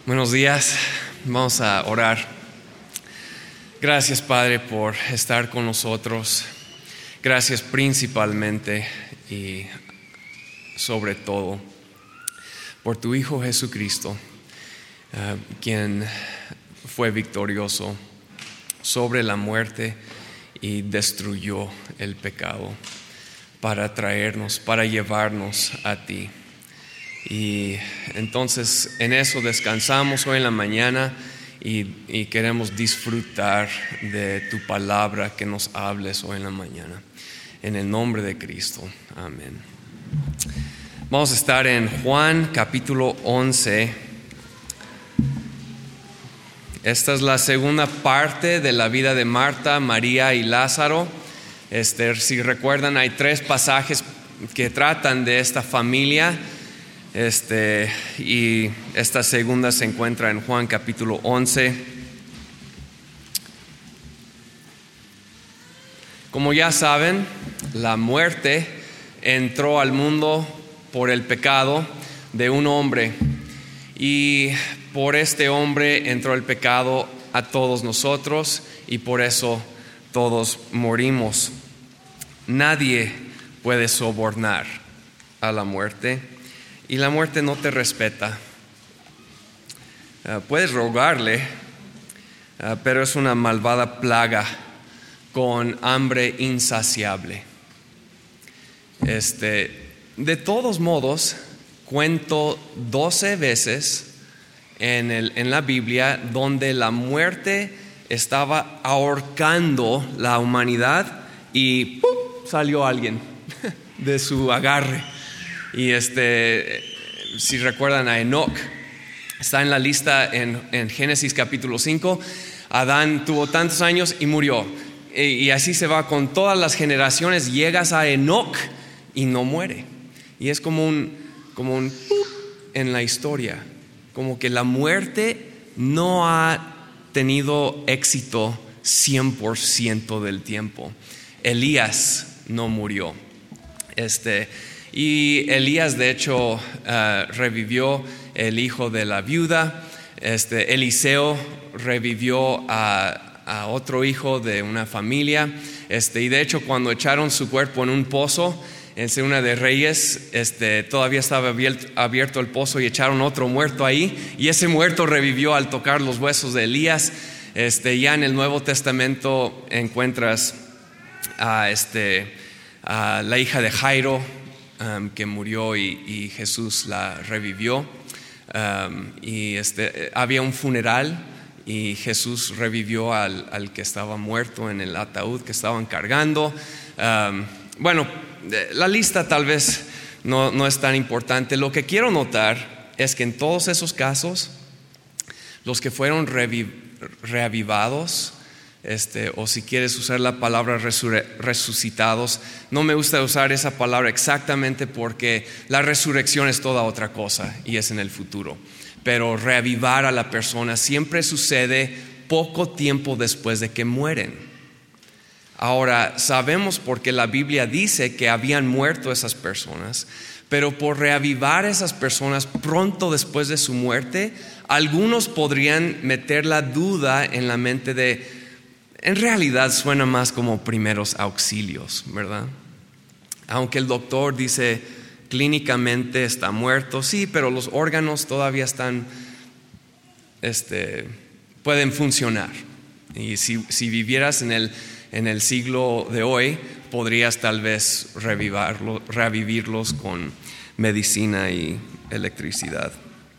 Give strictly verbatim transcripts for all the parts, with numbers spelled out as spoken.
Buenos días, vamos a orar. Gracias, Padre, por estar con nosotros. Gracias principalmente y sobre todo por tu Hijo Jesucristo, uh, quien fue victorioso sobre la muerte y destruyó el pecado para traernos, para llevarnos a ti. Y entonces en eso descansamos hoy en la mañana y, y queremos disfrutar de tu palabra que nos hables hoy en la mañana. En el nombre de Cristo, amén. Vamos a estar en Juan capítulo once. Esta es la segunda parte de la vida de Marta, María y Lázaro. Este, si recuerdan, hay tres pasajes que tratan de esta familia. Este, y esta segunda se encuentra en Juan capítulo once. Como ya saben, la muerte entró al mundo por el pecado de un hombre, y por este hombre entró el pecado a todos nosotros, y por eso todos morimos. Nadie puede sobornar a la muerte, y la muerte no te respeta. Uh, puedes rogarle, uh, pero es una malvada plaga con hambre insaciable. Este, de todos modos, cuento doce veces en, el, en la Biblia donde la muerte estaba ahorcando la humanidad y ¡pum!, salió alguien de su agarre. Y este, si recuerdan a Enoc, está en la lista en, en Génesis capítulo cinco. Adán tuvo tantos años y murió. Y, y así se va con todas las generaciones. Llegas a Enoc y no muere. Y es como un, como un en la historia, como que la muerte no ha tenido éxito cien por ciento del tiempo. Elías no murió. Este, y Elías, de hecho, uh, revivió el hijo de la viuda. Este, Eliseo revivió a, a otro hijo de una familia. Este, y de hecho, cuando echaron su cuerpo en un pozo en Segunda de Reyes, este, todavía estaba abierto, abierto el pozo y echaron otro muerto ahí. Y ese muerto revivió al tocar los huesos de Elías. Este, ya en el Nuevo Testamento encuentras a, este, a la hija de Jairo, Um, que murió y, y Jesús la revivió. Um, y este, había un funeral y Jesús revivió al, al que estaba muerto en el ataúd que estaban cargando. Um, bueno, la lista tal vez no, no es tan importante. Lo que quiero notar es que en todos esos casos, los que fueron reviv- reavivados, Este, o si quieres usar la palabra resur- resucitados, no me gusta usar esa palabra exactamente porque la resurrección es toda otra cosa y es en el futuro, pero reavivar a la persona siempre sucede poco tiempo después de que mueren. Ahora, sabemos porque la Biblia dice que habían muerto esas personas, pero por reavivar a esas personas pronto después de su muerte, algunos podrían meter la duda en la mente de: en realidad suena más como primeros auxilios, ¿verdad? Aunque el doctor dice clínicamente está muerto, sí, pero los órganos todavía están, este, pueden funcionar. Y si, si vivieras en el, en el siglo de hoy, podrías tal vez revivarlo, revivirlos con medicina y electricidad.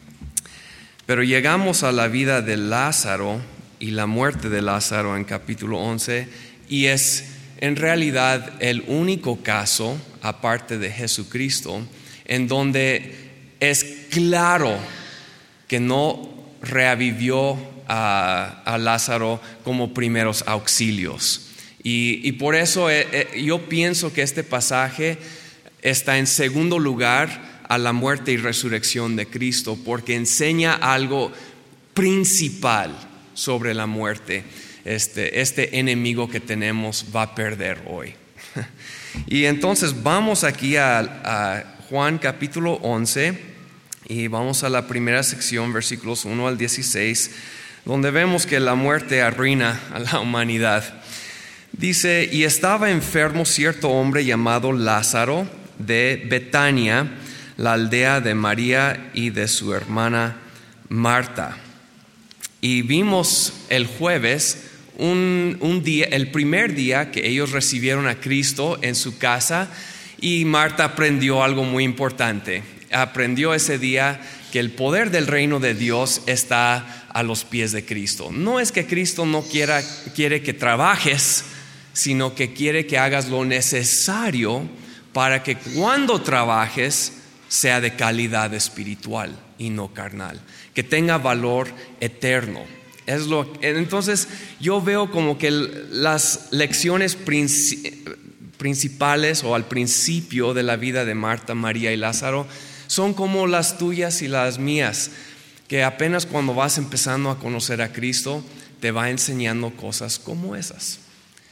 Pero llegamos a la vida de Lázaro y la muerte de Lázaro en capítulo once, y es en realidad el único caso, aparte de Jesucristo, en donde es claro que no reavivió a, a Lázaro como primeros auxilios. Y, y por eso eh, eh, yo pienso que este pasaje está en segundo lugar a la muerte y resurrección de Cristo, porque enseña algo principal sobre la muerte. Este, este enemigo que tenemos va a perder hoy. Y entonces vamos aquí a, a Juan capítulo once Y vamos a la primera sección, versículos uno al dieciséis, donde vemos que la muerte arruina a la humanidad. Dice: y estaba enfermo cierto hombre llamado Lázaro de Betania, la aldea de María y de su hermana Marta. Y vimos el jueves un, un día, el primer día que ellos recibieron a Cristo en su casa, y Marta aprendió algo muy importante. Aprendió ese día que el poder del reino de Dios está a los pies de Cristo. No es que Cristo no quiera, quiere que trabajes, sino que quiere que hagas lo necesario para que cuando trabajes sea de calidad espiritual y no carnal, que tenga valor eterno. Es lo, entonces yo veo como que las lecciones princi- principales o al principio de la vida de Marta, María y Lázaro son como las tuyas y las mías, que apenas cuando vas empezando a conocer a Cristo te va enseñando cosas como esas.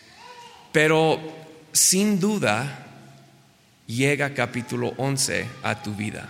Pero sin duda llega capítulo once a tu vida.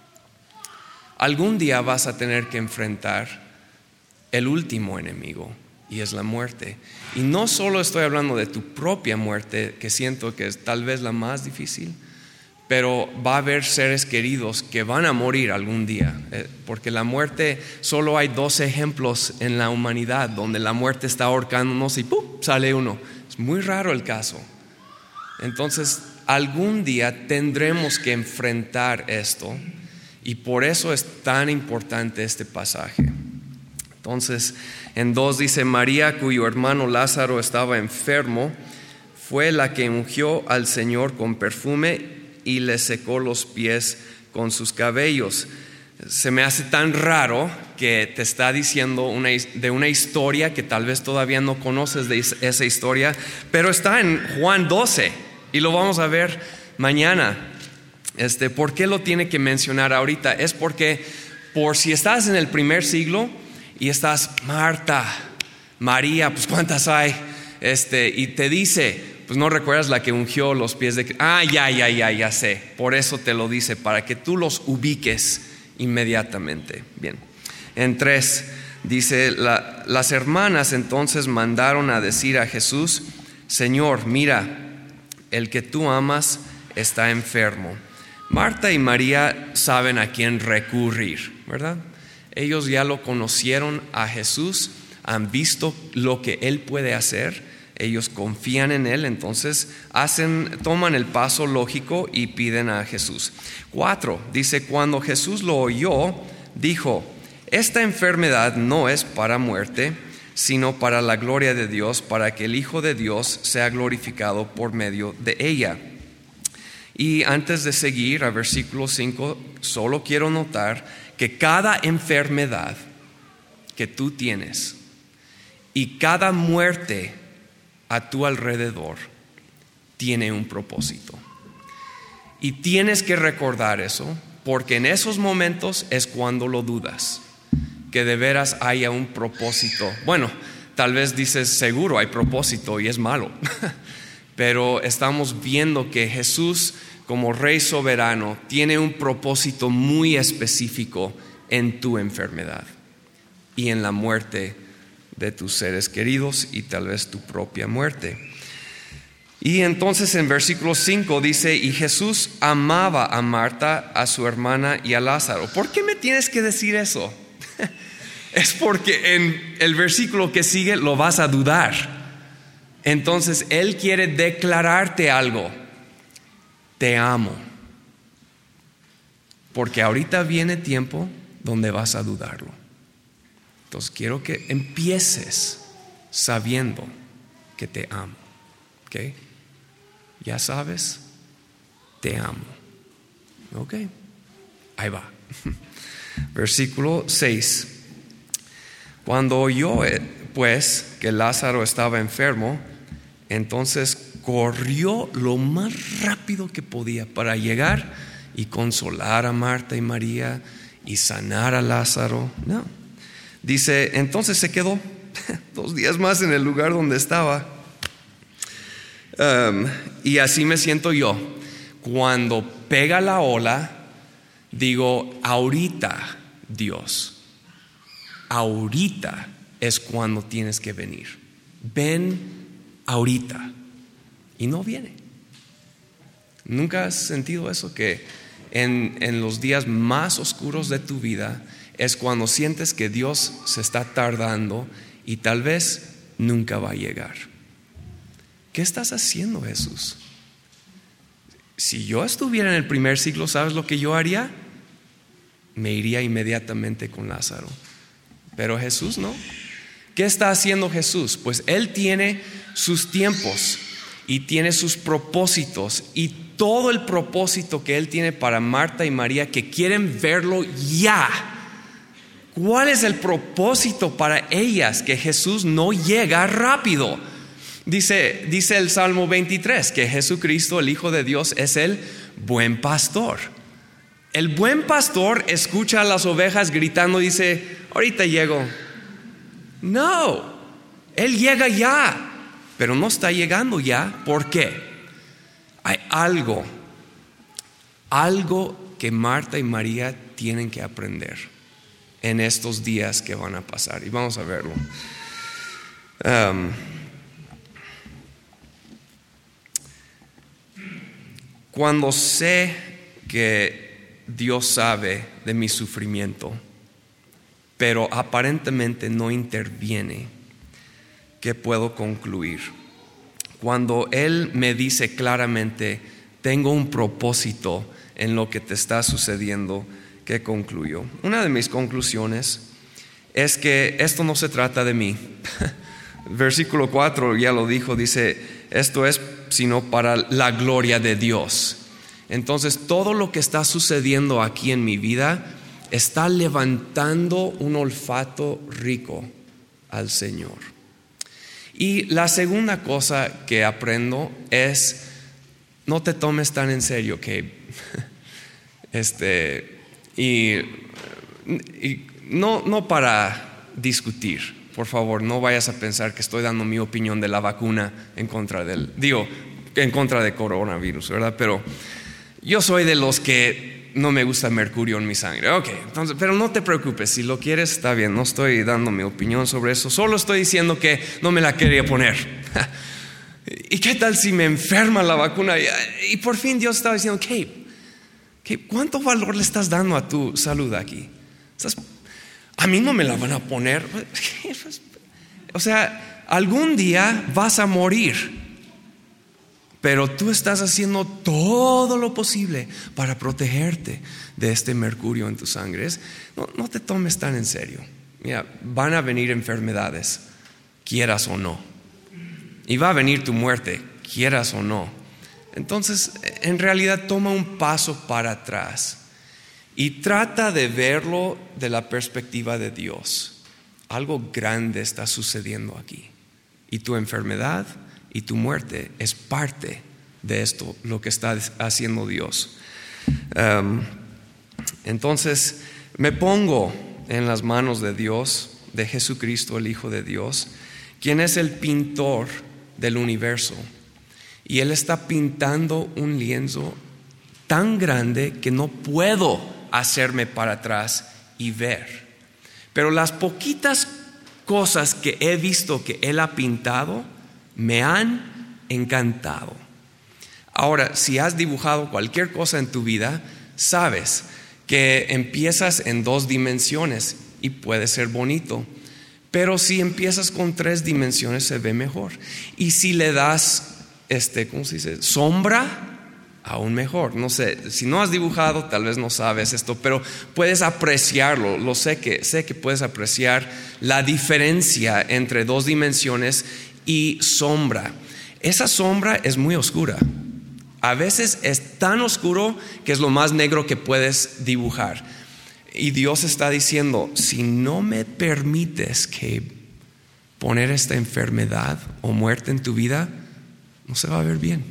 Algún día vas a tener que enfrentar el último enemigo, y es la muerte. Y no solo estoy hablando de tu propia muerte, que siento que es tal vez la más difícil, pero va a haber seres queridos que van a morir algún día, eh, porque la muerte, solo hay dos ejemplos en la humanidad donde la muerte está ahorcándonos y ¡pum!, sale uno. Es muy raro el caso. Entonces algún día tendremos que enfrentar esto, y por eso es tan importante este pasaje. Entonces en dos dice: María, cuyo hermano Lázaro estaba enfermo, fue la que ungió al Señor con perfume y le secó los pies con sus cabellos. Se me hace tan raro que te está diciendo una, de una historia que tal vez todavía no conoces de esa historia, pero está en Juan doce y lo vamos a ver mañana. Este, ¿por qué lo tiene que mencionar ahorita? Es porque por si estás en el primer siglo y estás Marta, María, pues ¿cuántas hay? Este, y te dice, pues no recuerdas la que ungió los pies de Cristo. Ah, ya, ya, ya, ya sé. Por eso te lo dice, para que tú los ubiques inmediatamente. Bien. En tres dice: la, las hermanas entonces mandaron a decir a Jesús: Señor, mira, el que tú amas está enfermo. Marta y María saben a quién recurrir, ¿verdad? Ellos ya lo conocieron a Jesús, han visto lo que Él puede hacer, ellos confían en Él, entonces hacen, toman el paso lógico y piden a Jesús. Cuatro, dice: cuando Jesús lo oyó, dijo: esta enfermedad no es para muerte, sino para la gloria de Dios, para que el Hijo de Dios sea glorificado por medio de ella. Y antes de seguir a versículo cinco, solo quiero notar que cada enfermedad que tú tienes y cada muerte a tu alrededor tiene un propósito. Y tienes que recordar eso, porque en esos momentos es cuando lo dudas, que de veras haya un propósito. Bueno, tal vez dices, seguro hay propósito y es malo, pero estamos viendo que Jesús, como Rey soberano, tiene un propósito muy específico en tu enfermedad y en la muerte de tus seres queridos y tal vez tu propia muerte. Y entonces en versículo cinco dice: y Jesús amaba a Marta, a su hermana y a Lázaro. ¿Por qué me tienes que decir eso? Es porque en el versículo que sigue lo vas a dudar. Entonces Él quiere declararte algo: te amo. Porque ahorita viene tiempo donde vas a dudarlo. Entonces quiero que empieces sabiendo que te amo. ¿Ok? Ya sabes, te amo. ¿Ok? Ahí va. Versículo seis. Cuando oyó pues que Lázaro estaba enfermo, entonces corrió lo más rápido que podía para llegar y consolar a Marta y María y sanar a Lázaro. No. Dice, entonces se quedó dos días más en el lugar donde estaba. Um, y así me siento yo. Cuando pega la ola digo, ahorita, Dios, ahorita es cuando tienes que venir. Ven ahorita. Y no viene. ¿Nunca has sentido eso? Que en, en los días más oscuros de tu vida es cuando sientes que Dios se está tardando y tal vez nunca va a llegar. ¿Qué estás haciendo, Jesús? Si yo estuviera en el primer siglo, ¿sabes lo que yo haría? Me iría inmediatamente con Lázaro. Pero Jesús no. ¿Qué está haciendo Jesús? Pues Él tiene sus tiempos y tiene sus propósitos, y todo el propósito que Él tiene para Marta y María, que quieren verlo ya. ¿Cuál es el propósito para ellas? Que Jesús no llega rápido. Dice, dice el Salmo veintitrés que Jesucristo, el Hijo de Dios, es el buen pastor. El buen pastor escucha a las ovejas gritando y dice, ahorita llego. No, Él llega ya, pero no está llegando ya. ¿Por qué? Hay algo, algo que Marta y María tienen que aprender en estos días que van a pasar. Y vamos a verlo. Um, cuando sé que Dios sabe de mi sufrimiento, pero aparentemente no interviene, ¿qué puedo concluir? Cuando Él me dice claramente, tengo un propósito en lo que te está sucediendo, ¿qué concluyo? Una de mis conclusiones es que esto no se trata de mí. Versículo cuatro ya lo dijo, dice, esto es sino para la gloria de Dios. Entonces todo lo que está sucediendo aquí en mi vida está levantando un olfato rico al Señor. Y la segunda cosa que aprendo es, no te tomes tan en serio, Gabe. Este, y, y no, no para discutir, por favor, no vayas a pensar que estoy dando mi opinión de la vacuna en contra del, digo, en contra de coronavirus, ¿verdad? Pero yo soy de los que no me gusta mercurio en mi sangre. Ok, entonces, pero no te preocupes, si lo quieres está bien, no estoy dando mi opinión sobre eso, solo estoy diciendo que no me la quería poner. ¿Y qué tal si me enferma la vacuna? Y por fin Dios estaba diciendo, Gabe, Gabe, ¿cuánto valor le estás dando a tu salud aquí? ¿Estás, a mí no me la van a poner? O sea, algún día vas a morir, pero tú estás haciendo todo lo posible para protegerte de este mercurio en tu sangre. No, no te tomes tan en serio. Mira, van a venir enfermedades, quieras o no. Y va a venir tu muerte, quieras o no. Entonces, en realidad, toma un paso para atrás y trata de verlo de la perspectiva de Dios. Algo grande está sucediendo aquí. Y tu enfermedad y tu muerte es parte de esto, lo que está haciendo Dios. Um, entonces me pongo en las manos de Dios, de Jesucristo, el Hijo de Dios, quien es el pintor del universo. Y Él está pintando un lienzo tan grande que no puedo hacerme para atrás y ver. Pero las poquitas cosas que he visto que Él ha pintado me han encantado. Ahora, si has dibujado cualquier cosa en tu vida, sabes que empiezas en dos dimensiones y puede ser bonito, pero si empiezas con tres dimensiones se ve mejor. Y si le das, este, ¿cómo se dice? Sombra, aún mejor. No sé, si no has dibujado, tal vez no sabes esto, pero puedes apreciarlo. Lo sé que, sé que puedes apreciar la diferencia entre dos dimensiones y sombra. Esa sombra es muy oscura. A veces es tan oscuro que es lo más negro que puedes dibujar. Y Dios está diciendo, si no me permites que poner esta enfermedad o muerte en tu vida, no se va a ver bien.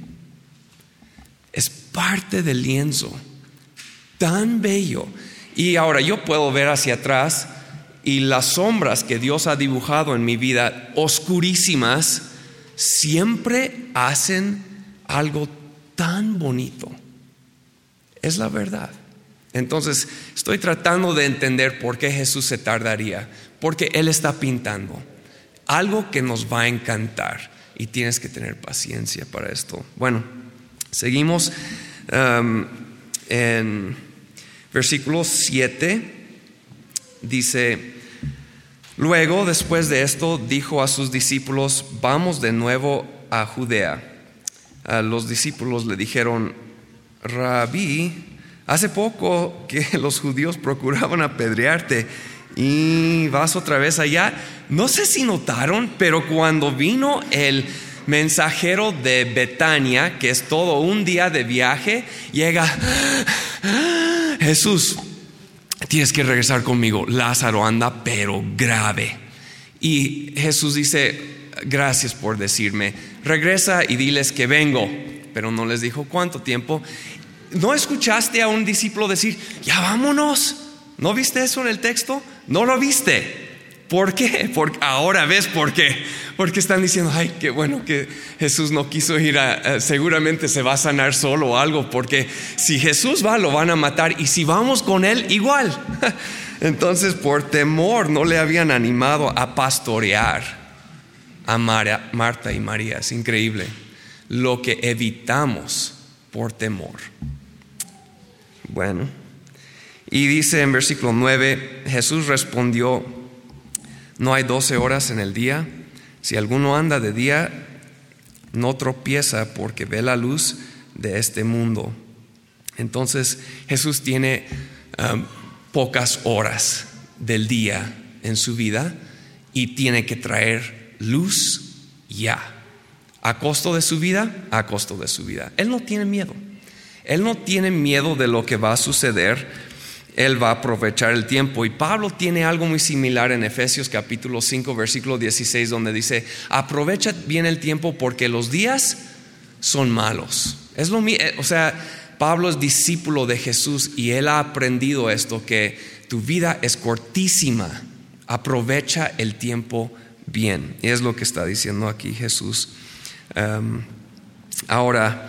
Es parte del lienzo, tan bello. Y ahora yo puedo ver hacia atrás y las sombras que Dios ha dibujado en mi vida, oscurísimas, siempre hacen algo tan bonito. Es la verdad. Entonces estoy tratando de entender por qué Jesús se tardaría, porque Él está pintando algo que nos va a encantar y tienes que tener paciencia para esto. Bueno, seguimos um, en versículo siete. Dice: luego, después de esto, dijo a sus discípulos: vamos de nuevo a Judea. A los discípulos le dijeron: Rabí, hace poco que los judíos procuraban apedrearte y vas otra vez allá. No sé si notaron, pero cuando vino el mensajero de Betania, que es todo un día de viaje, llega: Jesús, tienes que regresar conmigo, Lázaro anda pero grave. Y Jesús dice: gracias por decirme, regresa y diles que vengo. Pero no les dijo cuánto tiempo. ¿No escuchaste a un discípulo decir: ya vámonos? ¿No viste eso en el texto? ¿No lo viste? ¿Por qué? Porque ahora ves por qué. Porque están diciendo: ay, qué bueno que Jesús no quiso ir a, uh, seguramente se va a sanar solo o algo, porque si Jesús va, lo van a matar, y si vamos con Él, igual. Entonces, por temor, no le habían animado a pastorear a Mar- Marta y María. Es increíble lo que evitamos por temor. Bueno, y dice en versículo nueve: Jesús respondió: ¿no hay doce horas en el día? Si alguno anda de día, no tropieza porque ve la luz de este mundo. Entonces Jesús tiene um, pocas horas del día en su vida y tiene que traer luz ya. ¿A costo de su vida? A costo de su vida. Él no tiene miedo. Él no tiene miedo de lo que va a suceder. Él va a aprovechar el tiempo. Y Pablo tiene algo muy similar en Efesios capítulo cinco versículo dieciséis, donde dice: aprovecha bien el tiempo porque los días son malos. Es lo mismo. O sea, Pablo es discípulo de Jesús y él ha aprendido esto, que tu vida es cortísima. Aprovecha el tiempo bien. Y es lo que está diciendo aquí Jesús. Um, ahora,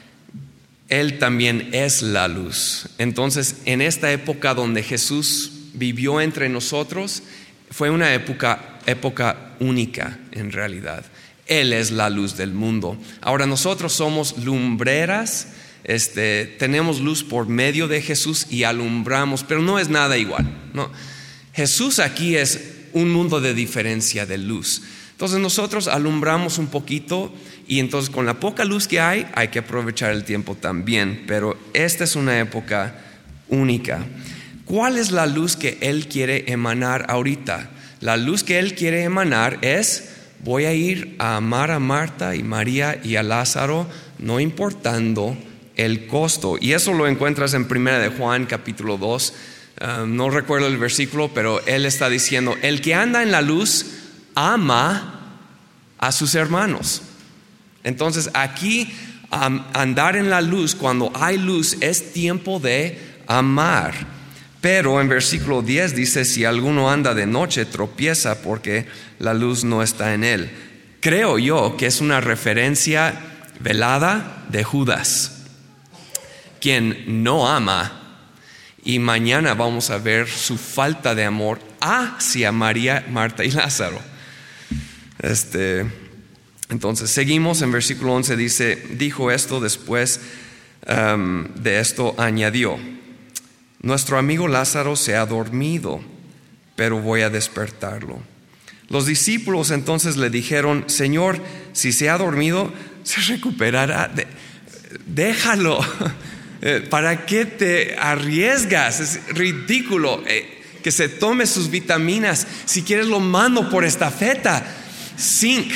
Él también es la luz. Entonces, en esta época donde Jesús vivió entre nosotros, fue una época, época única en realidad. Él es la luz del mundo. Ahora, nosotros somos lumbreras, este, tenemos luz por medio de Jesús y alumbramos, pero no es nada igual, ¿no? Jesús aquí es un mundo de diferencia de luz. Entonces nosotros alumbramos un poquito, y entonces con la poca luz que hay, hay que aprovechar el tiempo también. Pero esta es una época única. ¿Cuál es la luz que Él quiere emanar ahorita? La luz que Él quiere emanar es: voy a ir a amar a Marta y María y a Lázaro, no importando el costo. Y eso lo encuentras en Primera de Juan capítulo dos. Uh, no recuerdo el versículo, pero Él está diciendo: el que anda en la luz ama a sus hermanos. Entonces aquí um, andar en la luz, cuando hay luz, es tiempo de amar. Pero en versículo diez dice: si alguno anda de noche, tropieza porque la luz no está en él. Creo yo que es una referencia velada de Judas, quien no ama. Y mañana vamos a ver su falta de amor hacia María, Marta y Lázaro. Este, entonces seguimos en versículo once. Dice: dijo esto, después um, de esto añadió: nuestro amigo Lázaro se ha dormido, pero voy a despertarlo. Los discípulos entonces le dijeron: Señor, si se ha dormido, se recuperará. De, déjalo. ¿Para qué te arriesgas? Es ridículo. Eh, que se tome sus vitaminas. Si quieres, lo mando por estafeta. Zinc,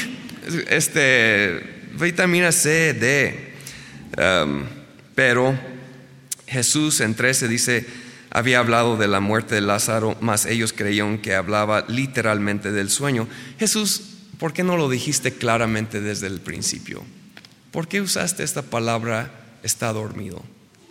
este, vitamina C, D. Um, pero Jesús en trece dice: había hablado de la muerte de Lázaro, mas ellos creyeron que hablaba literalmente del sueño. Jesús, ¿por qué no lo dijiste claramente desde el principio? ¿Por qué usaste esta palabra está dormido?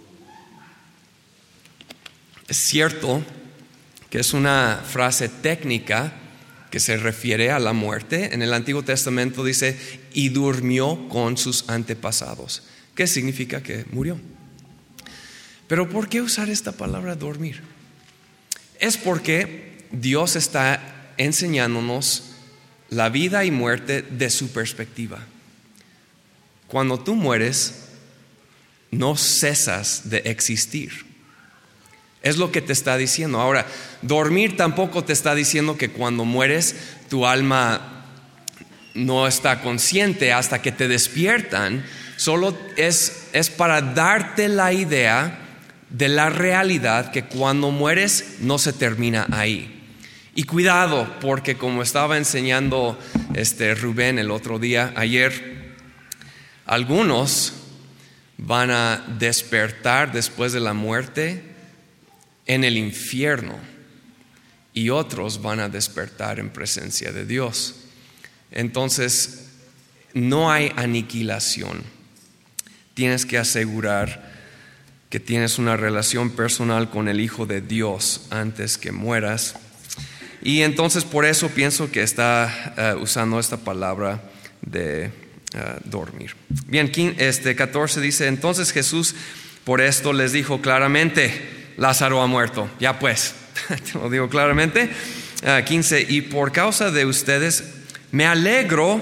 Es cierto que es una frase técnica que se refiere a la muerte. En el Antiguo Testamento dice: y durmió con sus antepasados. ¿Qué significa? Que murió. Pero ¿por qué usar esta palabra dormir? Es porque Dios está enseñándonos la vida y muerte de su perspectiva. Cuando tú mueres, no cesas de existir. Es lo que te está diciendo. Ahora, dormir tampoco te está diciendo que cuando mueres tu alma no está consciente hasta que te despiertan. Solo es, es para darte la idea de la realidad que cuando mueres no se termina ahí. Y cuidado, porque como estaba enseñando este Rubén el otro día, ayer, algunos van a despertar después de la muerte en el infierno y otros van a despertar en presencia de Dios. Entonces, no hay aniquilación. Tienes que asegurar que tienes una relación personal con el Hijo de Dios antes que mueras. Y entonces por eso pienso que está uh, usando esta palabra de uh, dormir. Bien, este catorce dice: entonces Jesús por esto les dijo claramente: Lázaro ha muerto. Ya pues, te lo digo claramente. Uh, quince, y por causa de ustedes me alegro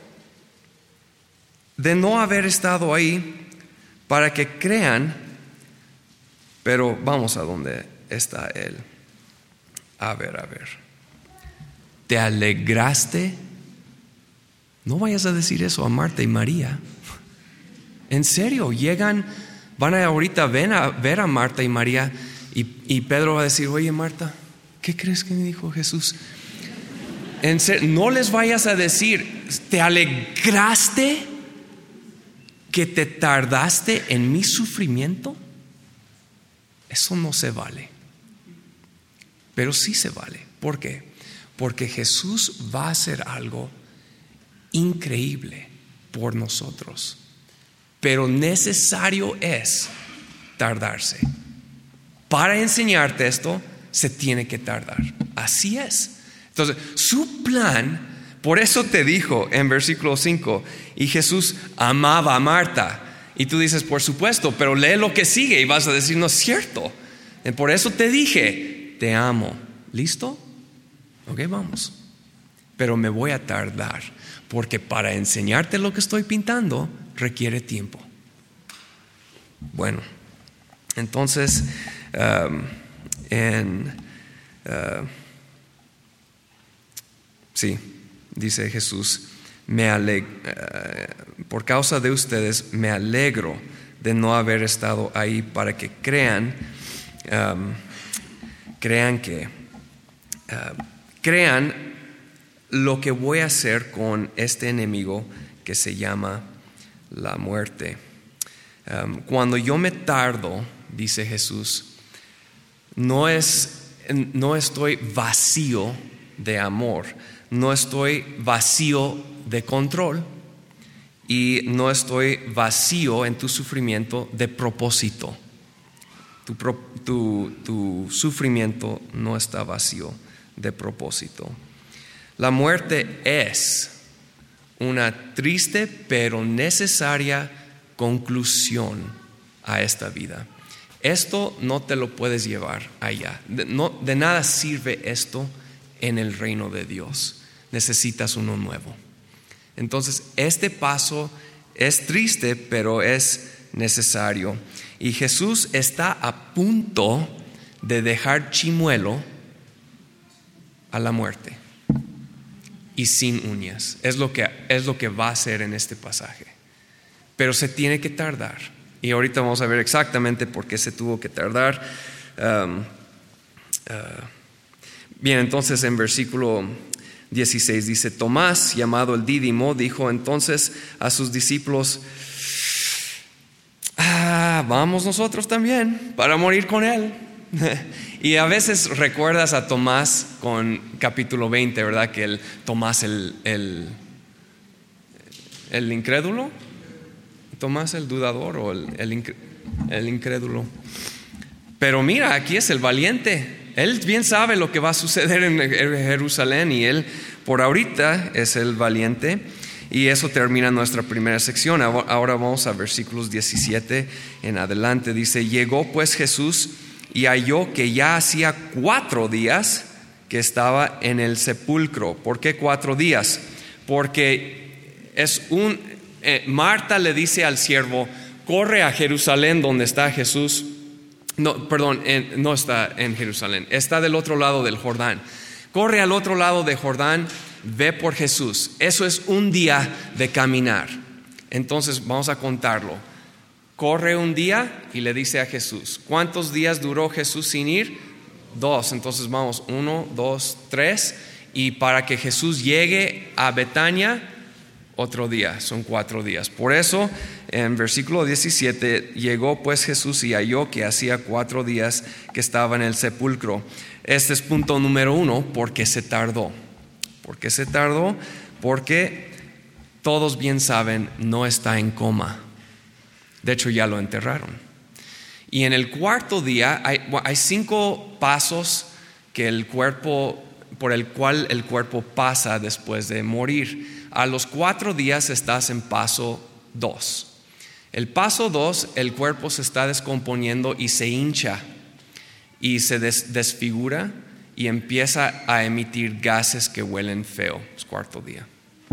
de no haber estado ahí para que crean. Pero vamos a donde está él. A ver, a ver. ¿Te alegraste? No vayas a decir eso a Marta y María. En serio, llegan, van a ahorita ven a ver a Marta y María y, y Pedro va a decir: oye Marta, ¿qué crees que me dijo Jesús? En serio, no les vayas a decir: ¿te alegraste que te tardaste en mi sufrimiento? Eso no se vale. Pero sí se vale. ¿Por qué? Porque Jesús va a hacer algo increíble por nosotros. Pero necesario es tardarse. Para enseñarte esto, se tiene que tardar. Así es. Entonces, su plan, por eso te dijo en versículo cinco, y Jesús amaba a Marta. Y tú dices: por supuesto, pero lee lo que sigue y vas a decir: no es cierto. Por eso te dije: te amo. ¿Listo? Ok, vamos. Pero me voy a tardar, porque para enseñarte lo que estoy pintando requiere tiempo. Bueno, entonces um, en uh, sí, dice Jesús: me aleg- uh, por causa de ustedes me alegro de no haber estado ahí para que crean, um, crean que uh, crean lo que voy a hacer con este enemigo que se llama la muerte. Um, cuando yo me tardo, dice Jesús, no es, no estoy vacío de amor, no estoy vacío de control y no estoy vacío en tu sufrimiento de propósito. Tu, tu, tu sufrimiento no está vacío de propósito. La muerte es una triste pero necesaria conclusión a esta vida. Esto no te lo puedes llevar allá. De, no, de nada sirve esto en el reino de Dios. Necesitas uno nuevo. Entonces, este paso es triste, pero es necesario. Y Jesús está a punto de dejar chimuelo a la muerte y sin uñas. Es lo que, es lo que va a hacer en este pasaje. Pero se tiene que tardar. Y ahorita vamos a ver exactamente por qué se tuvo que tardar. Um, uh, bien, entonces en versículo dieciséis dice: Tomás, llamado el Dídimo, dijo entonces a sus discípulos: ah, vamos nosotros también para morir con él. Y a veces recuerdas a Tomás con capítulo veinte, ¿verdad? Que el Tomás el, el, el incrédulo, Tomás el dudador o el, el, el incrédulo. Pero mira, aquí es el valiente. Él bien sabe lo que va a suceder en Jerusalén y él por ahorita es el valiente. Y eso termina nuestra primera sección. Ahora vamos a versículos diecisiete en adelante. Dice: llegó pues Jesús y halló que ya hacía cuatro días que estaba en el sepulcro. ¿Por qué cuatro días? Porque es un eh, Marta le dice al siervo: corre a Jerusalén donde está Jesús. No, perdón, en, no está en Jerusalén, está del otro lado del Jordán. Corre al otro lado de Jordán, ve por Jesús. Eso es un día de caminar. Entonces vamos a contarlo. Corre un día y le dice a Jesús. ¿Cuántos días duró Jesús sin ir? Dos. Entonces vamos, uno, dos, tres. Y para que Jesús llegue a Betania, otro día, son cuatro días. Por eso, en versículo diecisiete, llegó pues Jesús y halló que hacía cuatro días que estaba en el sepulcro. Este es punto número uno, porque se tardó. ¿Por qué se tardó? Porque todos bien saben, no está en coma. De hecho, ya lo enterraron. Y en el cuarto día hay, hay cinco pasos que el cuerpo, por el cual el cuerpo pasa después de morir. A los cuatro días estás en paso dos. El paso dos, el cuerpo se está descomponiendo y se hincha y se des, desfigura y empieza a emitir gases que huelen feo. Es cuarto día.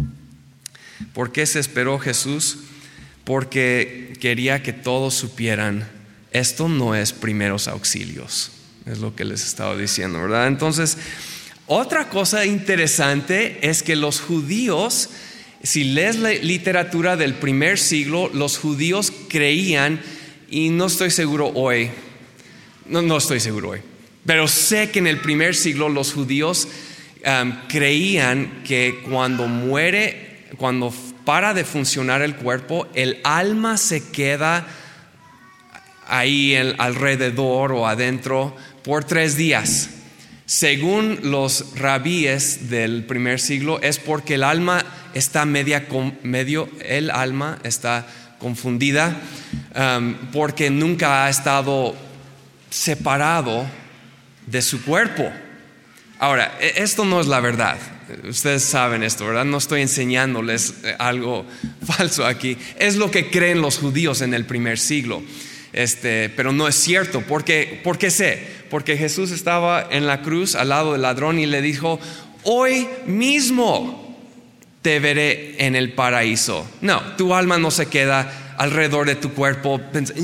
¿Por qué se esperó Jesús? Porque quería que todos supieran, esto no es primeros auxilios. Es lo que les estaba diciendo, ¿verdad? Entonces, otra cosa interesante es que los judíos, si lees la literatura del primer siglo, los judíos creían, y no estoy seguro hoy, no, no estoy seguro hoy, pero sé que en el primer siglo los judíos um, creían que cuando muere, cuando para de funcionar el cuerpo, el alma se queda ahí el, alrededor o adentro por tres días. Según los rabíes del primer siglo, es porque el alma está media, medio, el alma está confundida um, porque nunca ha estado separado de su cuerpo. Ahora, esto no es la verdad. Ustedes saben esto, ¿verdad? No estoy enseñándoles algo falso aquí. Es lo que creen los judíos en el primer siglo. Este, pero no es cierto. ¿Por qué? ¿Por qué sé? Porque Jesús estaba en la cruz al lado del ladrón y le dijo: hoy mismo te veré en el paraíso. No, tu alma no se queda alrededor de tu cuerpo pensando,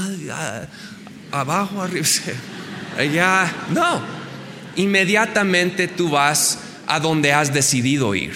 abajo, arriba, allá. No, inmediatamente tú vas a donde has decidido ir.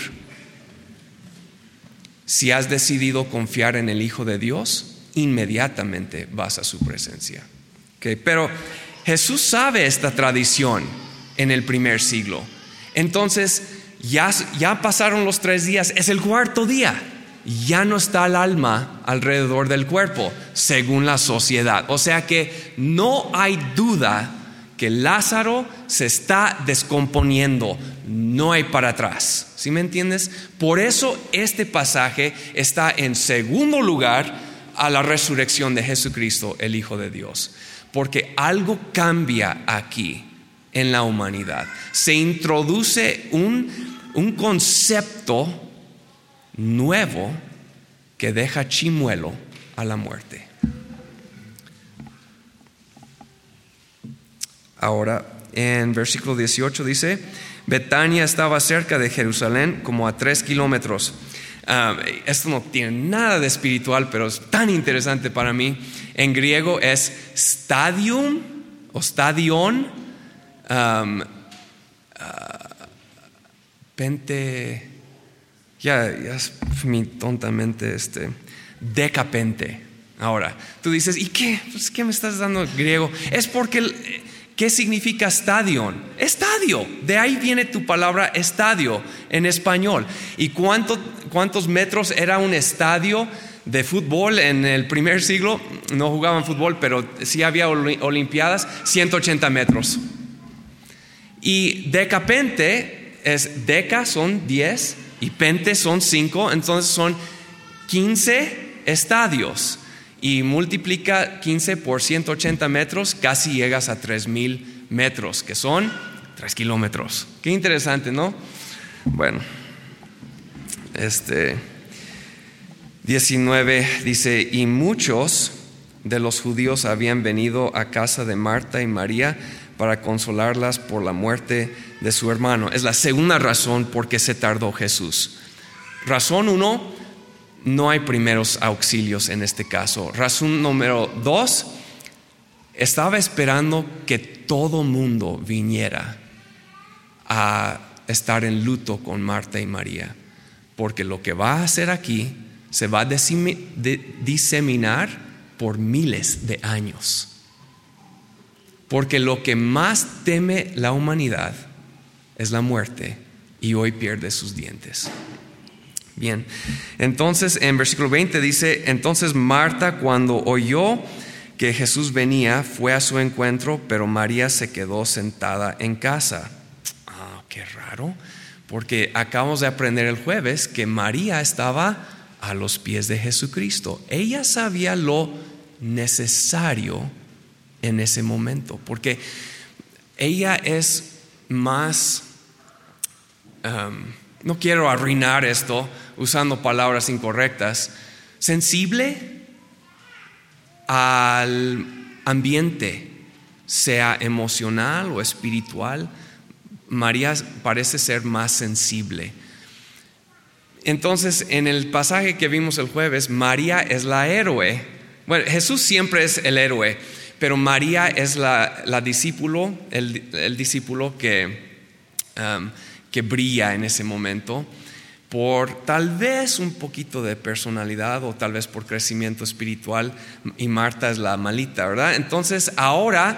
Si has decidido confiar en el Hijo de Dios, inmediatamente vas a su presencia. ¿Okay? Pero Jesús sabe esta tradición en el primer siglo. Entonces ya, ya pasaron los tres días, es el cuarto día. Ya no está el alma alrededor del cuerpo, según la sociedad. O sea que no hay duda que Lázaro se está descomponiendo. No hay para atrás. ¿Sí me entiendes? Por eso este pasaje está en segundo lugar a la resurrección de Jesucristo, el Hijo de Dios. Porque algo cambia aquí en la humanidad. Se introduce un, un concepto nuevo que deja chimuelo a la muerte. Ahora, en versículo dieciocho dice: Betania estaba cerca de Jerusalén, como a tres kilómetros. Um, esto no tiene nada de espiritual, pero es tan interesante para mí. En griego es stadium o stadion, um, uh, pente, ya, ya es mi tontamente este, decapente. Ahora, tú dices, ¿y qué? Pues, ¿qué me estás dando griego? Es porque el, ¿qué significa stadion? Estadio. De ahí viene tu palabra estadio en español. ¿Y cuánto, cuántos metros era un estadio de fútbol en el primer siglo? No jugaban fútbol, pero sí había olimpiadas. ciento ochenta metros. Y decapente es deca, son diez, y pente son cinco, entonces son quince estadios. Y multiplica quince por ciento ochenta metros, casi llegas a tres mil metros, que son tres kilómetros. Qué interesante, ¿no? Bueno, este, diecinueve dice, y muchos de los judíos habían venido a casa de Marta y María para consolarlas por la muerte de su hermano. Es la segunda razón por qué se tardó Jesús. Razón uno, no hay primeros auxilios en este caso. Razón número dos, estaba esperando que todo mundo viniera a estar en luto con Marta y María, porque lo que va a hacer aquí se va a diseminar por miles de años. Porque lo que más teme la humanidad es la muerte, y hoy pierde sus dientes. Bien, entonces en versículo veinte dice, entonces Marta, cuando oyó que Jesús venía, fue a su encuentro, pero María se quedó sentada en casa. Ah, qué raro, porque acabamos de aprender el jueves que María estaba a los pies de Jesucristo. Ella sabía lo necesario en ese momento, porque ella es más, um, no quiero arruinar esto usando palabras incorrectas, sensible al ambiente, sea emocional o espiritual. María parece ser más sensible. Entonces, en el pasaje que vimos el jueves, María es la héroe. Bueno, Jesús siempre es el héroe, pero María es la, la discípulo, el, el discípulo que, um, que brilla en ese momento por tal vez un poquito de personalidad o tal vez por crecimiento espiritual, y Marta es la malita, ¿verdad? Entonces ahora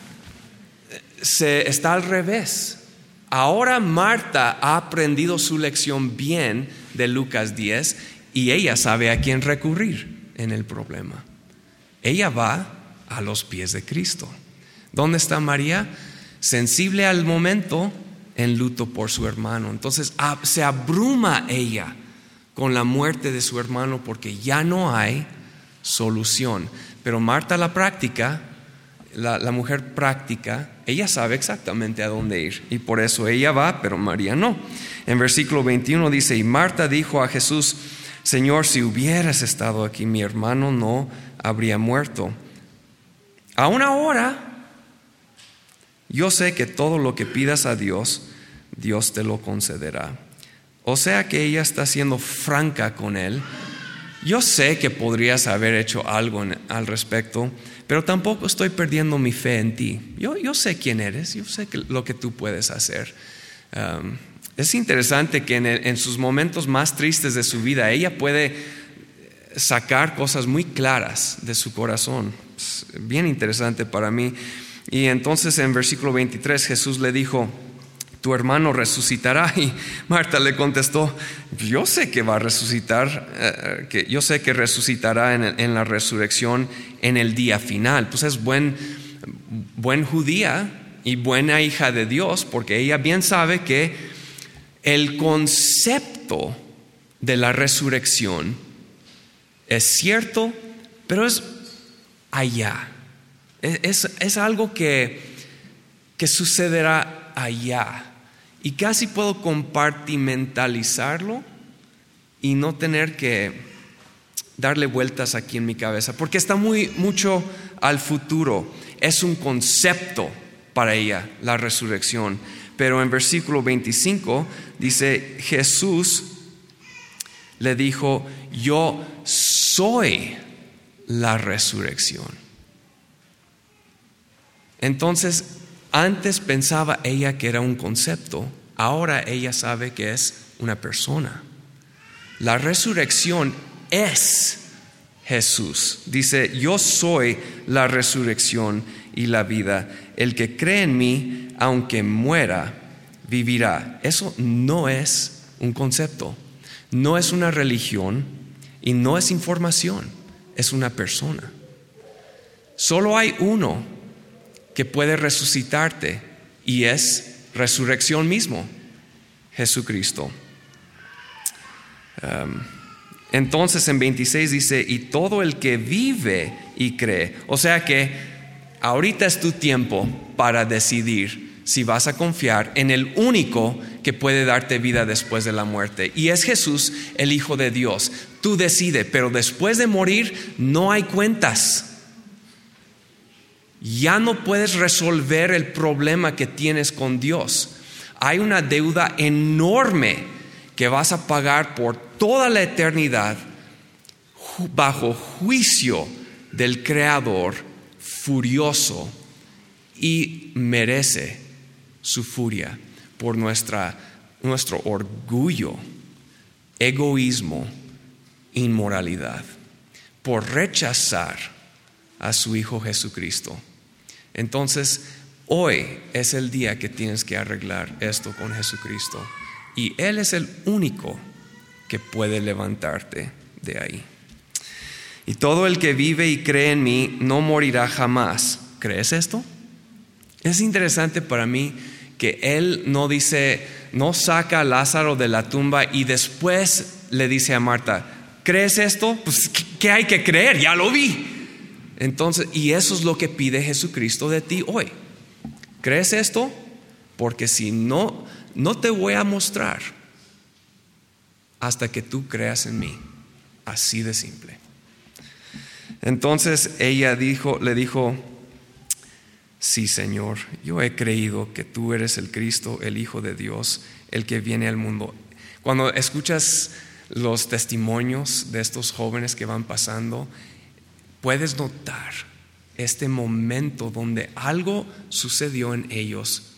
se está al revés. Ahora Marta ha aprendido su lección bien de Lucas diez y ella sabe a quién recurrir en el problema. Ella va a los pies de Cristo. ¿Dónde está María? Sensible al momento, en luto por su hermano. Entonces se abruma ella con la muerte de su hermano porque ya no hay solución. Pero Marta, la práctica, la, la mujer práctica, ella sabe exactamente a dónde ir, y por eso ella va, pero María no. En versículo veintiuno dice, y Marta dijo a Jesús, Señor, si hubieras estado aquí, mi hermano no habría muerto. Aún ahora yo sé que todo lo que pidas a Dios, Dios te lo concederá. O sea que ella está siendo franca con él. Yo sé que podrías haber hecho algo en, al respecto, pero tampoco estoy perdiendo mi fe en ti. Yo, yo sé quién eres, yo sé que, lo que tú puedes hacer. Um, es interesante que en, el, en sus momentos más tristes de su vida, ella puede sacar cosas muy claras de su corazón. Es bien interesante para mí. Y entonces en versículo veintitrés Jesús le dijo, tu hermano resucitará. Y Marta le contestó, yo sé que va a resucitar, eh, que yo sé que resucitará en, el, en la resurrección en el día final. Pues es buen, buen judía y buena hija de Dios, porque ella bien sabe que el concepto de la resurrección es cierto, pero es allá. Es, es algo que, que sucederá allá, y casi puedo compartimentalizarlo y no tener que darle vueltas aquí en mi cabeza, porque está muy mucho al futuro. Es un concepto para ella la resurrección. Pero en versículo veinticinco dice, Jesús le dijo, yo soy la resurrección. Entonces, antes pensaba ella que era un concepto, ahora ella sabe que es una persona. La resurrección es Jesús. Dice, yo soy la resurrección y la vida. El que cree en mí, aunque muera, vivirá. Eso no es un concepto, no es una religión y no es información, es una persona. Solo hay uno que puede resucitarte, y es resurrección mismo, Jesucristo. Um, entonces en veintiséis dice, y todo el que vive y cree. O sea que ahorita es tu tiempo para decidir si vas a confiar en el único que puede darte vida después de la muerte. Y es Jesús, el Hijo de Dios. Tú decides, pero después de morir no hay cuentas. Ya no puedes resolver el problema que tienes con Dios. Hay una deuda enorme que vas a pagar por toda la eternidad bajo juicio del Creador furioso, y merece su furia por nuestra, nuestro orgullo, egoísmo, inmoralidad, por rechazar a su Hijo Jesucristo. Entonces, hoy es el día que tienes que arreglar esto con Jesucristo, y Él es el único que puede levantarte de ahí. Y todo el que vive y cree en mí no morirá jamás. ¿Crees esto? Es interesante para mí que Él no dice, no saca a Lázaro de la tumba y después le dice a Marta, ¿crees esto? Pues, ¿qué hay que creer? Ya lo vi. Entonces, y eso es lo que pide Jesucristo de ti hoy. ¿Crees esto? Porque si no, no te voy a mostrar hasta que tú creas en mí. Así de simple. Entonces ella dijo, le dijo, sí, Señor, yo he creído que tú eres el Cristo, el Hijo de Dios, el que viene al mundo. Cuando escuchas los testimonios de estos jóvenes que van pasando, puedes notar este momento donde algo sucedió en ellos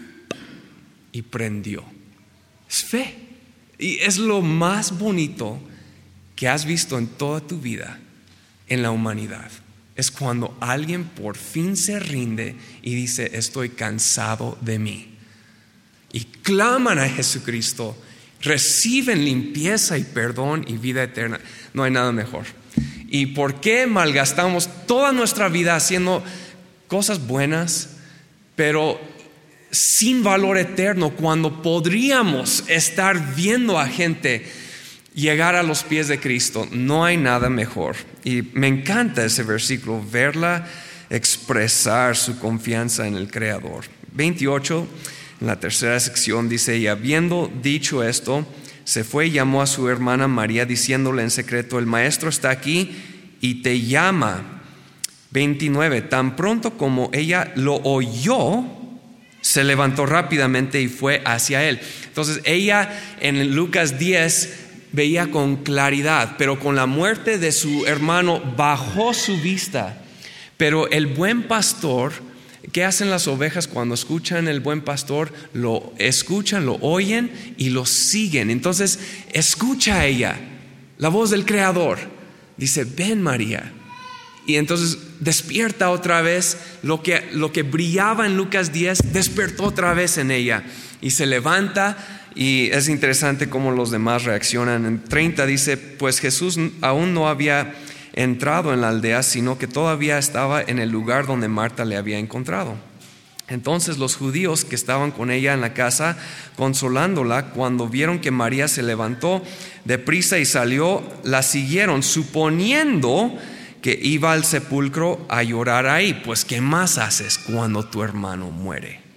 y prendió. Es fe. Y es lo más bonito que has visto en toda tu vida en la humanidad. Es cuando alguien por fin se rinde y dice, estoy cansado de mí. Y claman a Jesucristo, reciben limpieza y perdón y vida eterna. No hay nada mejor. ¿Y por qué malgastamos toda nuestra vida haciendo cosas buenas, pero sin valor eterno, cuando podríamos estar viendo a gente llegar a los pies de Cristo? No hay nada mejor. Y me encanta ese versículo, verla expresar su confianza en el Creador. veintiocho, en la tercera sección, dice, y habiendo dicho esto, se fue y llamó a su hermana María, diciéndole en secreto, el maestro está aquí y te llama. veintinueve, tan pronto como ella lo oyó, se levantó rápidamente y fue hacia él. Entonces ella en Lucas diez veía con claridad, pero con la muerte de su hermano bajó su vista. Pero el buen pastor, ¿qué hacen las ovejas cuando escuchan el buen pastor? Lo escuchan, lo oyen y lo siguen. Entonces escucha a ella la voz del Creador. Dice, ven María. Y entonces despierta otra vez lo que, lo que brillaba en Lucas diez, despertó otra vez en ella. Y se levanta. Y es interesante cómo los demás reaccionan. En treinta dice, pues Jesús aún no había entrado en la aldea, sino que todavía estaba en el lugar donde Marta le había encontrado. Entonces los judíos que estaban con ella en la casa, consolándola, cuando vieron que María se levantó deprisa y salió, la siguieron, suponiendo que iba al sepulcro a llorar ahí. Pues ¿qué más haces cuando tu hermano muere?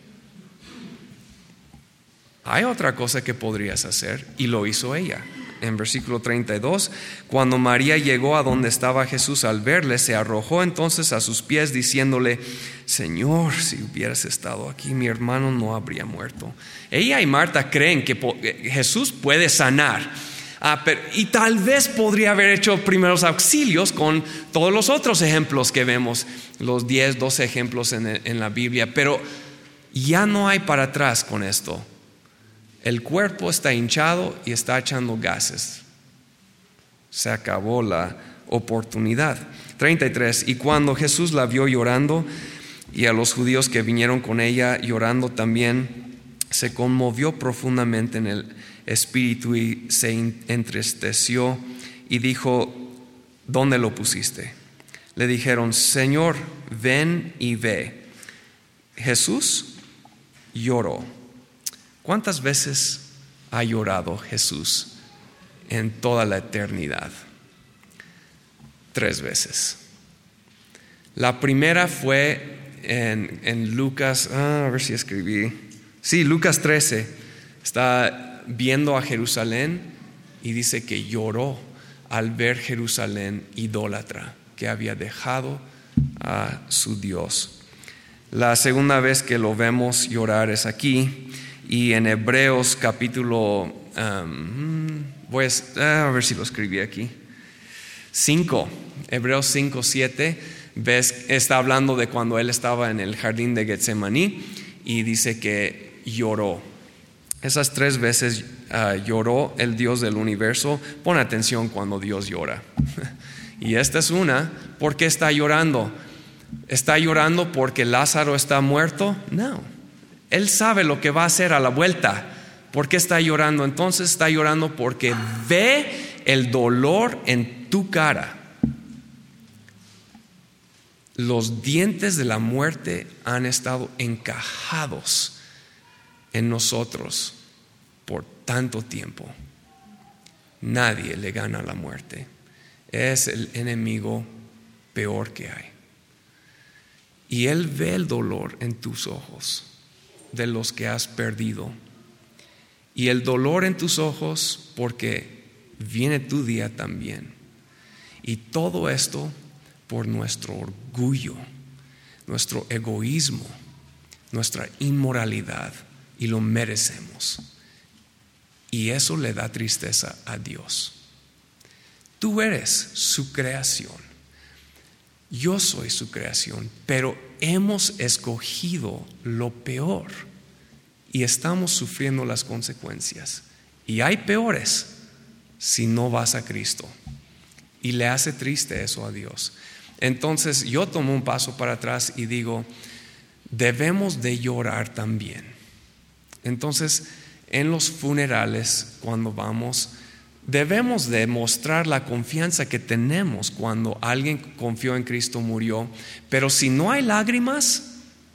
Hay otra cosa que podrías hacer, y lo hizo ella. En versículo treinta y dos, cuando María llegó a donde estaba Jesús, al verle, se arrojó entonces a sus pies diciéndole, Señor, si hubieras estado aquí, mi hermano no habría muerto. Ella y Marta creen que Jesús puede sanar. Ah, pero, y tal vez podría haber hecho primeros auxilios con todos los otros ejemplos que vemos, los diez, doce ejemplos en, en la Biblia, pero ya no hay para atrás con esto. El cuerpo está hinchado y está echando gases. Se acabó la oportunidad. treinta y tres, y cuando Jesús la vio llorando y a los judíos que vinieron con ella llorando también, se conmovió profundamente en el espíritu y se entristeció y dijo, ¿dónde lo pusiste? Le dijeron, Señor, ven y ve. Jesús lloró. ¿Cuántas veces ha llorado Jesús en toda la eternidad? Tres veces. La primera fue en, en Lucas, ah, a ver si escribí. Sí, Lucas trece. Está viendo a Jerusalén y dice que lloró al ver Jerusalén idólatra, que había dejado a su Dios. La segunda vez que lo vemos llorar es aquí, y en Hebreos capítulo, um, voy a, a ver si lo escribí aquí, cinco, Hebreos cinco, siete, ves, está hablando de cuando él estaba en el jardín de Getsemaní y dice que lloró. Esas tres veces uh, lloró el Dios del universo. Pon atención cuando Dios llora. Y esta es una. ¿Por qué está llorando? ¿Está llorando porque Lázaro está muerto? No. Él sabe lo que va a hacer a la vuelta. ¿Por qué está llorando? Entonces está llorando porque ve el dolor en tu cara. Los dientes de la muerte han estado encajados en nosotros por tanto tiempo. Nadie le gana a la muerte. Es el enemigo peor que hay. Y Él ve el dolor en tus ojos de los que has perdido. Y el dolor en tus ojos porque viene tu día también. Y todo esto por nuestro orgullo, nuestro egoísmo, nuestra inmoralidad. Y lo merecemos. Y eso le da tristeza a Dios. Tú eres su creación. Yo soy su creación, pero hemos escogido lo peor y estamos sufriendo las consecuencias. Y hay peores si no vas a Cristo. Y le hace triste eso a Dios. Entonces yo tomo un paso para atrás y digo, debemos de llorar también. Entonces, en los funerales, cuando vamos, debemos demostrar la confianza que tenemos cuando alguien que confió en Cristo murió. Pero si no hay lágrimas,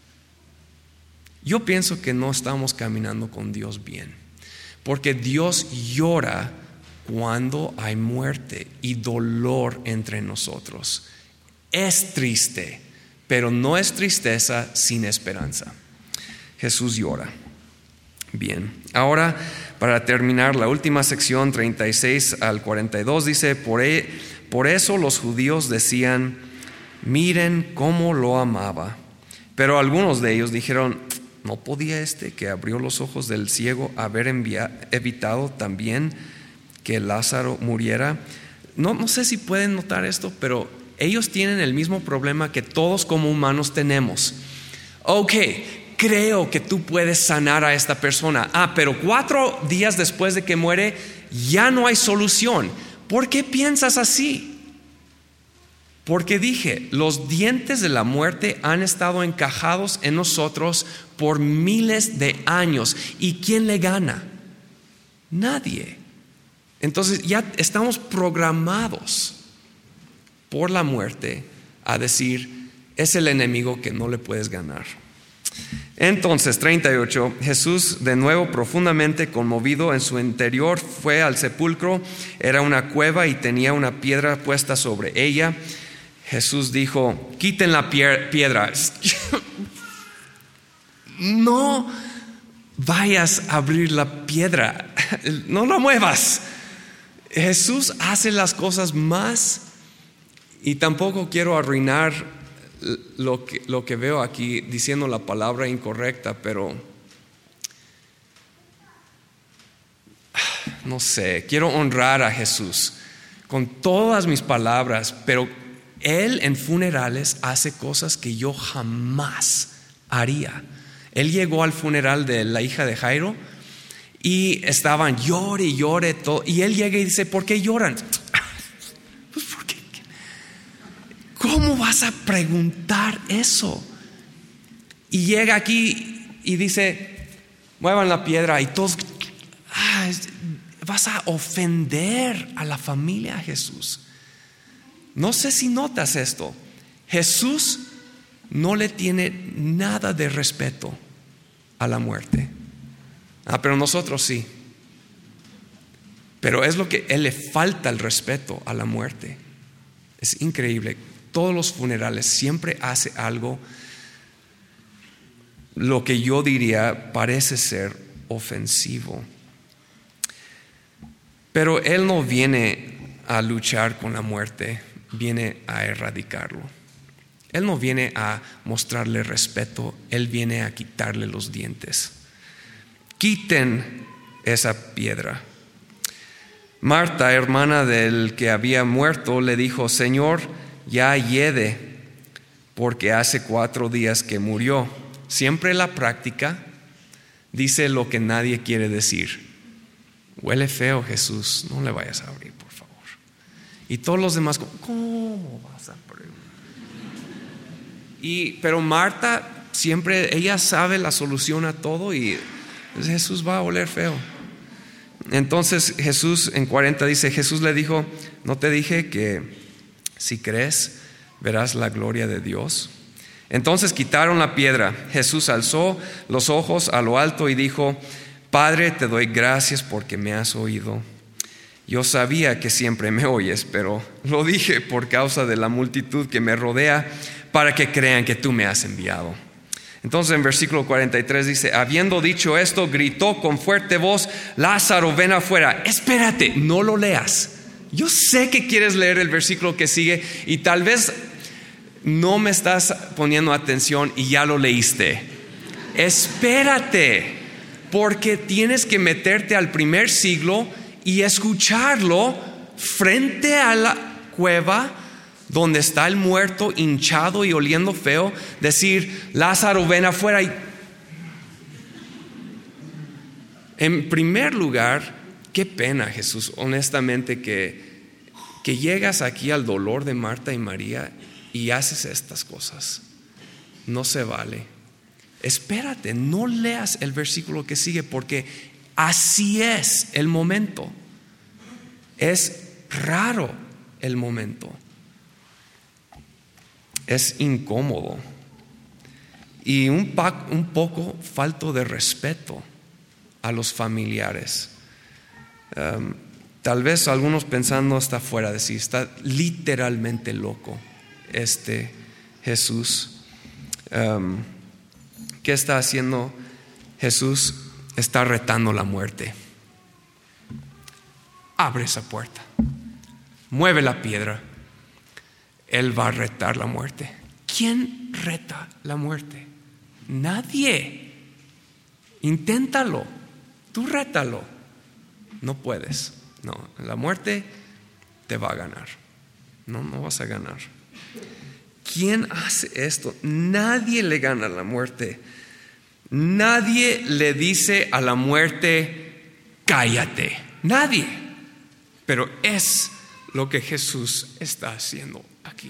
yo pienso que no estamos caminando con Dios bien. Porque Dios llora cuando hay muerte y dolor entre nosotros. Es triste, pero no es tristeza sin esperanza. Jesús llora. Bien, ahora para terminar la última sección, treinta y seis al cuarenta y dos, dice, por, e, por eso los judíos decían, miren cómo lo amaba. Pero algunos de ellos dijeron, ¿no podía este que abrió los ojos del ciego haber envia, evitado también que Lázaro muriera? No, no sé si pueden notar esto, pero ellos tienen el mismo problema que todos como humanos tenemos. Ok, creo que tú puedes sanar a esta persona. Ah, pero cuatro días después de que muere ya no hay solución. ¿Por qué piensas así? Porque dije, los dientes de la muerte han estado encajados en nosotros por miles de años. ¿Y quién le gana? Nadie. Entonces ya estamos programados por la muerte a decir, es el enemigo que no le puedes ganar. Entonces, treinta y ocho, Jesús, de nuevo profundamente conmovido en su interior, fue al sepulcro. Era una cueva y tenía una piedra puesta sobre ella. Jesús dijo, quiten la piedra. No vayas a abrir la piedra, no la muevas. Jesús hace las cosas más, y tampoco quiero arruinar Lo que, lo que veo aquí diciendo la palabra incorrecta, pero no sé, quiero honrar a Jesús con todas mis palabras, pero Él en funerales hace cosas que yo jamás haría. Él llegó al funeral de la hija de Jairo y estaban llore y llore todo, y Él llega y dice, ¿por qué lloran? Pues porque ¿cómo vas a preguntar eso? Y llega aquí y dice, muevan la piedra, y todos, ah, vas a ofender a la familia de Jesús. No sé si notas esto. Jesús no le tiene nada de respeto a la muerte. Ah, pero nosotros sí. Pero es lo que Él le falta el respeto a la muerte. Es increíble. Todos los funerales siempre hace algo, lo que yo diría parece ser ofensivo. Pero Él no viene a luchar con la muerte, viene a erradicarlo. Él no viene a mostrarle respeto, Él viene a quitarle los dientes. Quiten esa piedra. Marta, hermana del que había muerto, le dijo: Señor, ya hiede, porque hace cuatro días que murió. Siempre la práctica dice lo que nadie quiere decir. Huele feo, Jesús, no le vayas a abrir, por favor. Y todos los demás, ¿cómo vas a abrir? Y, pero Marta siempre, ella sabe la solución a todo y Jesús va a oler feo. Entonces Jesús en cuarenta dice, Jesús le dijo: ¿no te dije que si crees verás la gloria de Dios? Entonces quitaron la piedra. Jesús alzó los ojos a lo alto y dijo: Padre, te doy gracias porque me has oído. Yo sabía que siempre me oyes, pero lo dije por causa de la multitud que me rodea, para que crean que tú me has enviado. Entonces en versículo cuarenta y tres dice: habiendo dicho esto, gritó con fuerte voz: Lázaro, ven afuera. Espérate, no lo leas. Yo sé que quieres leer el versículo que sigue y tal vez no me estás poniendo atención y ya lo leíste. Espérate, porque tienes que meterte al primer siglo y escucharlo frente a la cueva donde está el muerto hinchado y oliendo feo, decir: Lázaro, ven afuera. Y en primer lugar, qué pena, Jesús, honestamente, que, que llegas aquí al dolor de Marta y María y haces estas cosas. No se vale. Espérate, no leas el versículo que sigue, porque así es el momento. Es raro el momento. Es incómodo y un, pa- un poco falto de respeto a los familiares. Um, tal vez algunos pensando está fuera de sí, está literalmente loco este Jesús. Um, ¿Qué está haciendo Jesús? Está retando la muerte. Abre esa puerta, mueve la piedra. Él va a retar la muerte. ¿Quién reta la muerte? Nadie. Inténtalo. Tú rétalo. No puedes. No, la muerte te va a ganar. No, no vas a ganar. ¿Quién hace esto? Nadie le gana a la muerte. Nadie le dice a la muerte: cállate. Nadie. Pero es lo que Jesús está haciendo aquí.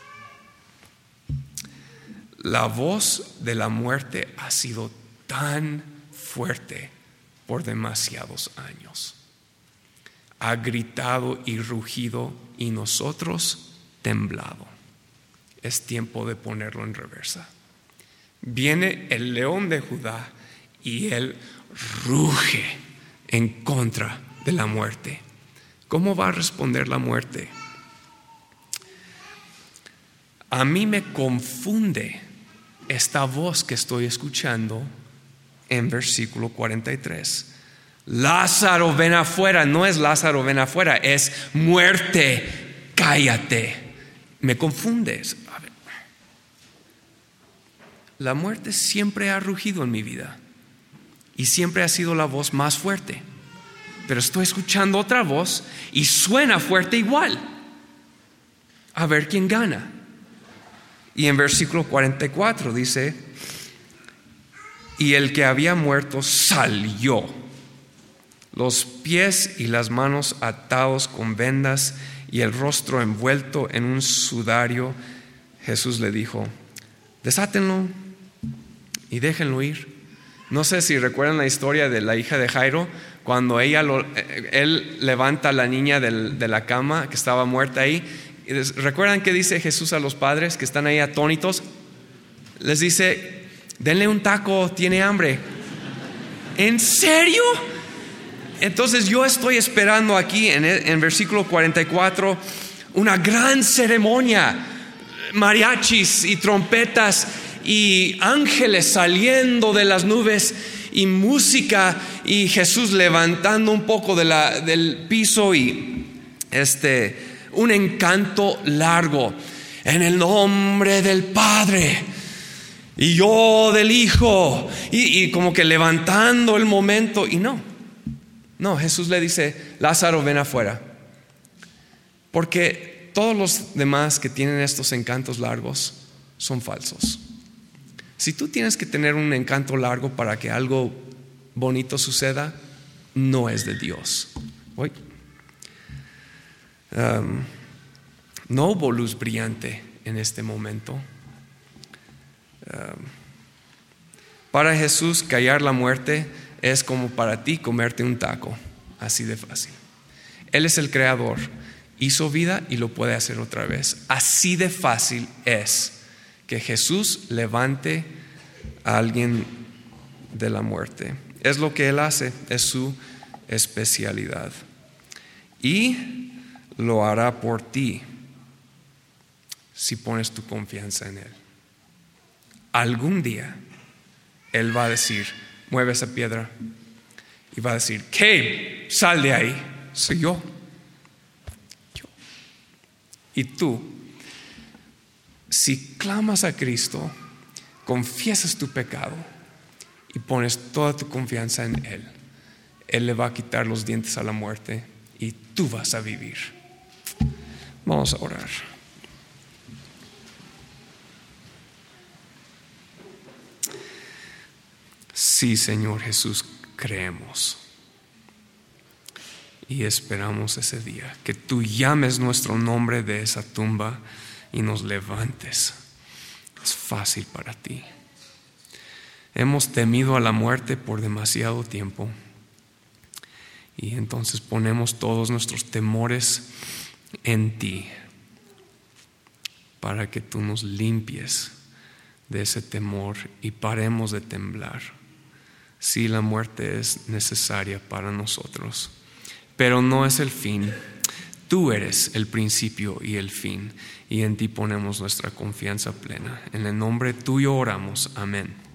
La voz de la muerte ha sido tan fuerte por demasiados años. Ha gritado y rugido y nosotros temblado. Es tiempo de ponerlo en reversa. Viene el león de Judá y él ruge en contra de la muerte. ¿Cómo va a responder la muerte? A mí me confunde esta voz que estoy escuchando en versículo cuarenta y tres. Lázaro, ven afuera. No es Lázaro, ven afuera, es muerte, cállate. Me confundes. A ver. La muerte siempre ha rugido en mi vida y siempre ha sido la voz más fuerte. Pero estoy escuchando otra voz y suena fuerte igual. A ver quién gana. Y en versículo cuarenta y cuatro dice: y el que había muerto salió, los pies y las manos atados con vendas y el rostro envuelto en un sudario. Jesús le dijo: desátenlo y déjenlo ir. No sé si recuerdan la historia de la hija de Jairo, cuando ella lo, él levanta a la niña del, de la cama que estaba muerta ahí. ¿Recuerdan qué dice Jesús a los padres que están ahí atónitos? Les dice: denle un taco, tiene hambre. ¿En serio? Entonces yo estoy esperando aquí en, en versículo cuarenta y cuatro una gran ceremonia, mariachis y trompetas y ángeles saliendo de las nubes y música y Jesús levantando un poco de la, del piso y este, un encanto largo. En el nombre del Padre y yo del Hijo, y, y como que levantando el momento. Y no, no, Jesús le dice: Lázaro, ven afuera. Porque todos los demás que tienen estos encantos largos son falsos. Si tú tienes que tener un encanto largo para que algo bonito suceda, no es de Dios. Uy. Um, no hubo luz brillante en este momento. Um, para Jesús, callar la muerte es como para ti comerte un taco, así de fácil. Él es el creador, hizo vida y lo puede hacer otra vez. Así de fácil es que Jesús levante a alguien de la muerte. Es lo que Él hace, es su especialidad. Y lo hará por ti si pones tu confianza en Él. Algún día Él va a decir: mueve esa piedra. Y va a decir: ¿qué? Sal de ahí. Soy yo. Yo. Y tú, si clamas a Cristo, confiesas tu pecado y pones toda tu confianza en Él, Él le va a quitar los dientes a la muerte y tú vas a vivir. Vamos a orar. Sí, Señor Jesús, creemos y esperamos ese día que tú llames nuestro nombre de esa tumba y nos levantes. Es fácil para ti. Hemos temido a la muerte por demasiado tiempo y entonces ponemos todos nuestros temores en ti para que tú nos limpies de ese temor y paremos de temblar. Sí, la muerte es necesaria para nosotros, pero no es el fin. Tú eres el principio y el fin, y en ti ponemos nuestra confianza plena. En el nombre tuyo oramos. Amén.